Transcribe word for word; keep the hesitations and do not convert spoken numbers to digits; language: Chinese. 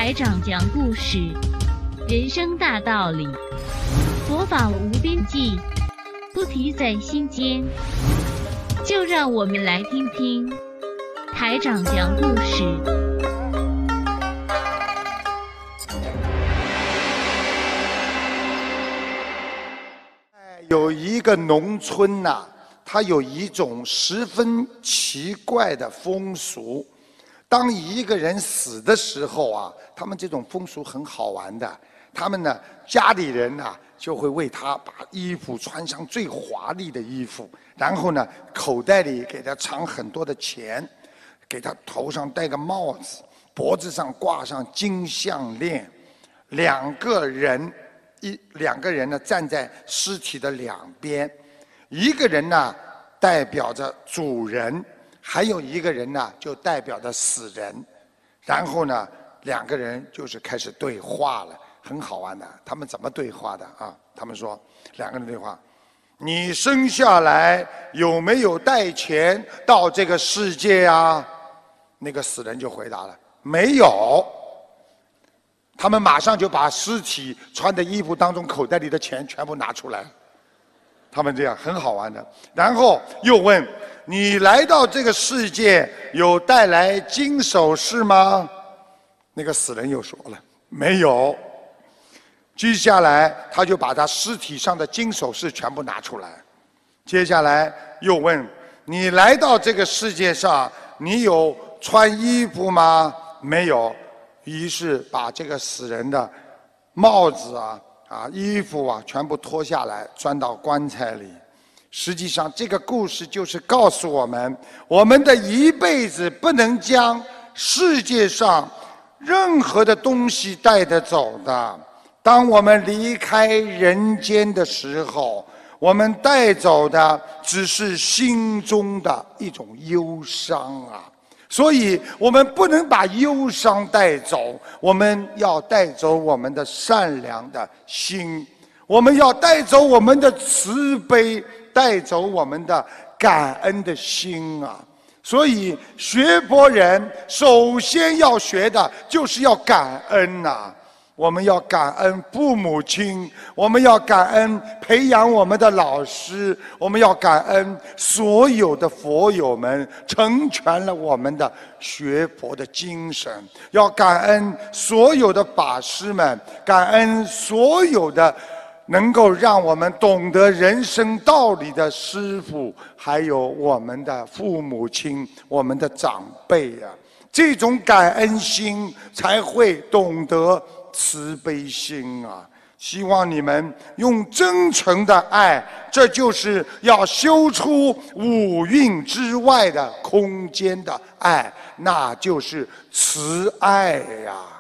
台长讲故事，人生大道理，佛法无边际，菩提在心间。就让我们来听听台长讲故事。 有一个农村呐、啊，它有一种十分奇怪的风俗。当一个人死的时候啊，他们这种风俗很好玩的。他们呢，家里人呐、啊、就会为他把衣服穿上最华丽的衣服，然后呢，口袋里给他藏很多的钱，给他头上戴个帽子，脖子上挂上金项链。两个人，一两个人呢站在尸体的两边，一个人呢代表着主人。还有一个人呢，就代表着死人，然后呢，两个人就是开始对话了，很好玩的。他们怎么对话的啊？他们说，两个人对话：你生下来有没有带钱到这个世界啊？那个死人就回答了：没有。他们马上就把尸体穿的衣服当中口袋里的钱全部拿出来。他们这样很好玩的，然后又问：你来到这个世界有带来金首饰吗？那个死人又说了：没有。接下来他就把他尸体上的金首饰全部拿出来。接下来又问：你来到这个世界上，你有穿衣服吗？没有。于是把这个死人的帽子啊啊，衣服啊，全部脱下来，装到棺材里。实际上，这个故事就是告诉我们，我们的一辈子不能将世界上任何的东西带得走的。当我们离开人间的时候，我们带走的只是心中的一种忧伤啊。所以我们不能把忧伤带走，我们要带走我们的善良的心，我们要带走我们的慈悲，带走我们的感恩的心啊！所以学佛人首先要学的就是要感恩呐、啊。我们要感恩父母亲，我们要感恩培养我们的老师，我们要感恩所有的佛友们成全了我们的学佛的精神，要感恩所有的法师们，感恩所有的能够让我们懂得人生道理的师父，还有我们的父母亲，我们的长辈啊，这种感恩心才会懂得慈悲心啊！希望你们用真诚的爱，这就是要修出五蕴之外的空间的爱，那就是慈爱呀。